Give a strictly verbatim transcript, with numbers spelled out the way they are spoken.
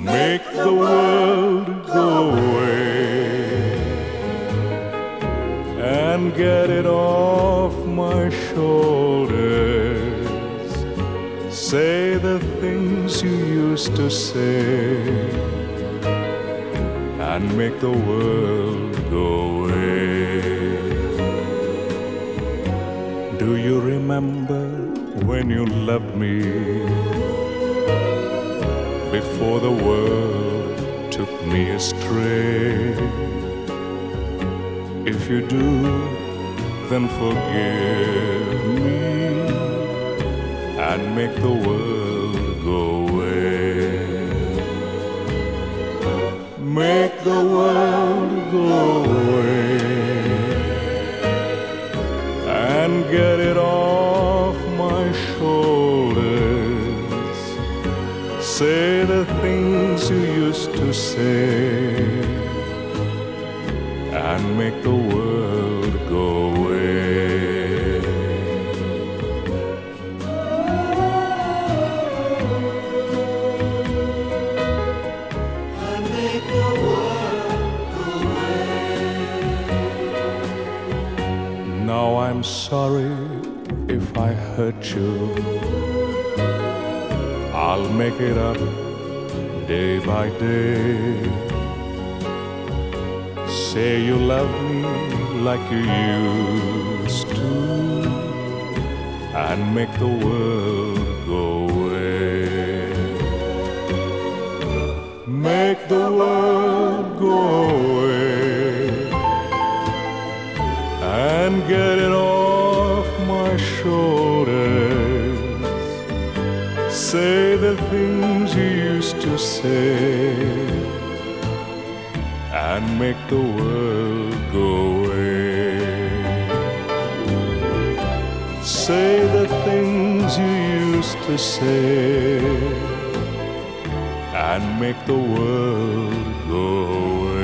make the world go away and get it off my shoulders. Say the things you used to say and make the world go away. Do you remember when you loved me before the world took me astray? If you do, then forgive me and make the world go away. Make the world go away and get it off my shoulders. Say the things you used to say and make the world go away. And make the world go away. Now I'm sorry if I hurt you. I'll make it up day by day. Say you love me like you used to and make the world go away. Make the world go away and get it off my shoulders. Say the things you used to say and make the world go away. Say the things you used to say and make the world go away.